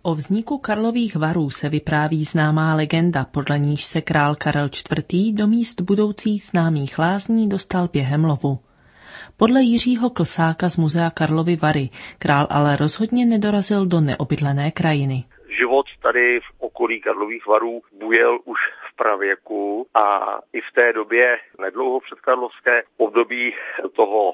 O vzniku Karlových varů se vypráví známá legenda, podle níž se král Karel IV. Do míst budoucích známých lázní dostal během lovu. Podle Jiřího Klsáka z muzea Karlovy Vary král ale rozhodně nedorazil do neobydlené krajiny. Život tady v okolí Karlových varů bujel už v pravěku a i v té době nedlouho před karlovské období toho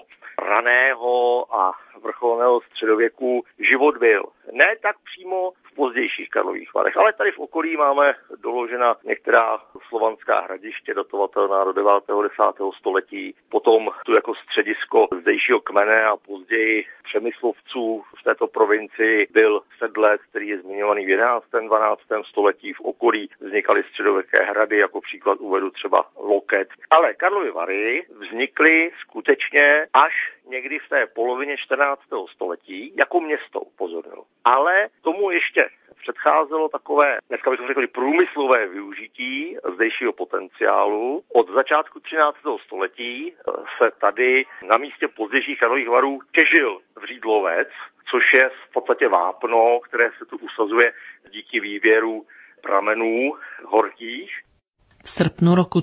raného a vrcholného středověku život byl. Ne tak přímo v pozdějších Karlových Varech, ale tady v okolí máme doložena některá slovanská hradiště datovatelná do 9. 10. století, potom tu jako středisko zdejšího kmene a později přemyslovců v této provincii byl Sedlec, který je zmiňovaný v 11. 12. století. V okolí vznikaly středověké hrady, jako příklad uvedu třeba Loket. Ale Karlovy Vary vznikly skutečně až někdy v té polovině 14. století jako město, upozornil. Ale tomu ještě předcházelo takové, dneska bychom řekli, průmyslové využití zdejšího potenciálu. Od začátku 13. století se tady na místě pozdějších Karlových Varů těžil vřídlovec, což je v podstatě vápno, které se tu usazuje díky výběru pramenů horkých. V srpnu roku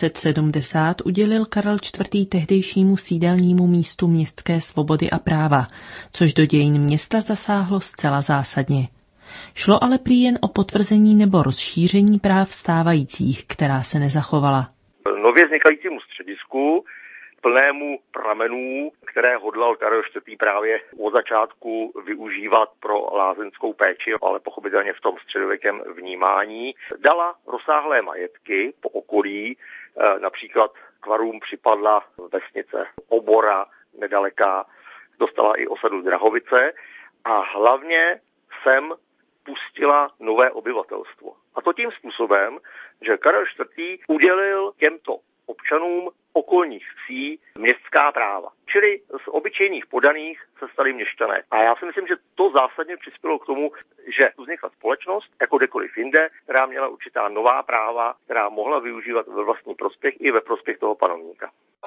1370 udělil Karel IV. Tehdejšímu sídelnímu místu městské svobody a práva, což do dějin města zasáhlo zcela zásadně. Šlo ale prý jen o potvrzení nebo rozšíření práv stávajících, která se nezachovala. Nově vznikajícímu středisku, plnému pramenů, které hodlal Karel IV. Právě od začátku využívat pro lázeňskou péči, ale pochopitelně v tom středověkém vnímání, dala rozsáhlé majetky po okolí, například k varům připadla vesnice Obora nedaleká, dostala i osadu Drahovice a hlavně sem pustila nové obyvatelstvo. A to tím způsobem, že Karel IV. Udělil těmto občanům okolních vsí městská práva. Čili z obyčejných podaných se stali měšťané. A já si myslím, že to zásadně přispělo k tomu, že vznikla společnost, jako kdekoliv jinde, která měla určitá nová práva, která mohla využívat ve vlastní prospěch i ve prospěch toho panovníka.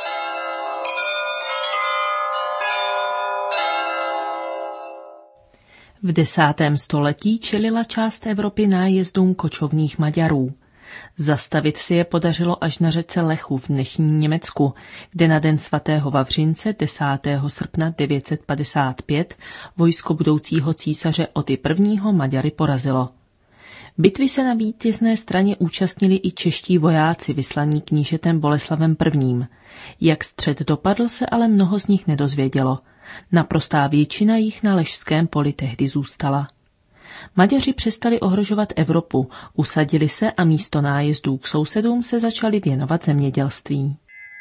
V 10. století čelila část Evropy nájezdům kočovných Maďarů. Zastavit si je podařilo až na řece Lechu v dnešním Německu, kde na den svatého Vavřince 10. srpna 955 vojsko budoucího císaře Oty I. Maďary porazilo. Bitvy se na vítězné straně účastnili i čeští vojáci vyslaní knížetem Boleslavem I. Jak střet dopadl, se ale mnoho z nich nedozvědělo. Naprostá většina jich na Ležském poli tehdy zůstala. Maďaři přestali ohrožovat Evropu, usadili se a místo nájezdů k sousedům se začali věnovat zemědělství.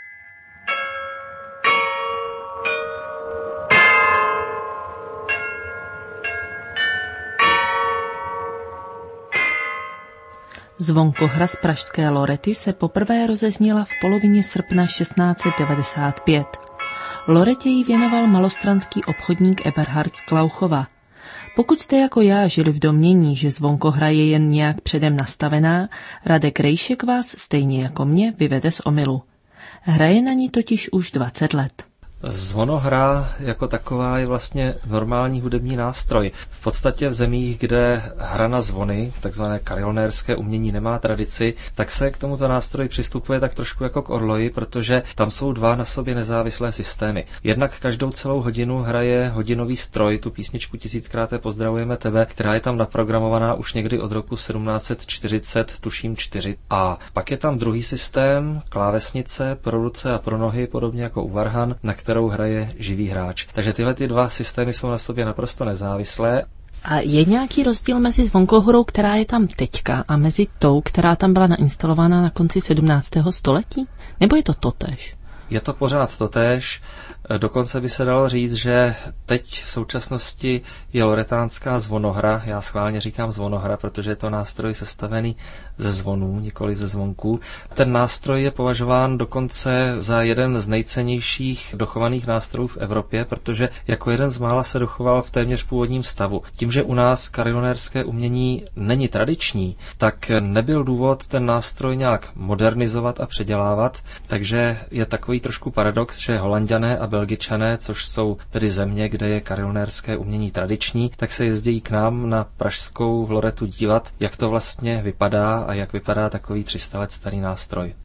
Zvonkohra z pražské Lorety se poprvé rozezněla v polovině srpna 1695. Loretě jí věnoval malostranský obchodník Eberhard z Klauchova. Pokud jste jako já žili v domnění, že Zvonkohra je jen nějak předem nastavená, Radek Rejšek vás stejně jako mě vyvede z omylu. Hraje na ní totiž už 20 let. Zvonohra jako taková je vlastně normální hudební nástroj. V podstatě v zemích, kde hra na zvony, takzvané karionérské umění, nemá tradici, tak se k tomuto nástroji přistupuje tak trošku jako k orloji, protože tam jsou dva na sobě nezávislé systémy. Jednak každou celou hodinu hraje hodinový stroj, tu písničku Tisíckrát pozdravujeme tebe, která je tam naprogramovaná už někdy od roku 1740, tuším 4. A pak je tam druhý systém, klávesnice pro ruce a pro nohy, podobně jako u varhan, na kterou hraje živý hráč. Takže tyhle ty dva systémy jsou na sobě naprosto nezávislé. A je nějaký rozdíl mezi Zvonkohorou, která je tam teďka, a mezi tou, která tam byla nainstalována na konci 17. století? Nebo je to totéž? Je to pořád totéž. Dokonce by se dalo říct, že teď v současnosti je loretánská zvonohra. Já schválně říkám zvonohra, protože je to nástroj sestavený ze zvonů, nikoli ze zvonků. Ten nástroj je považován dokonce za jeden z nejcennějších dochovaných nástrojů v Evropě, protože jako jeden z mála se dochoval v téměř původním stavu. Tím, že u nás karionérské umění není tradiční, tak nebyl důvod ten nástroj nějak modernizovat a předělávat, takže je takový trošku paradox, že Holanďané a Belgičané, což jsou tedy země, kde je karilonérské umění tradiční, tak se jezdí k nám na pražskou Loretu dívat, jak to vlastně vypadá a jak vypadá takový 300 let starý nástroj.